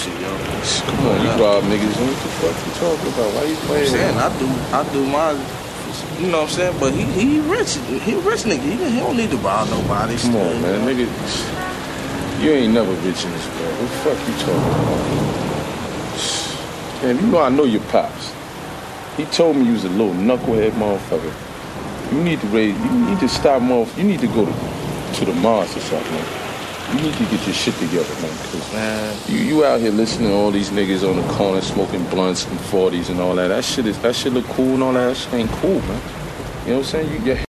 shit, yo. Come on, you rob niggas. What the fuck you talking about? Why you playing? I'm saying, I do my, you know what I'm saying? But he rich. He a rich nigga. He don't need to rob nobody. Come on, man. Nigga, you ain't never rich in this world. What the fuck you talking about? Man, you know I know your pops. He told me you was a little knucklehead motherfucker. You need to stop, you need to go to the Mars or something. You need to get your shit together, man. Cause you out here listening to all these niggas on the corner smoking blunts and 40s and all that. That shit look cool and all that. That shit ain't cool, man. You know what I'm saying?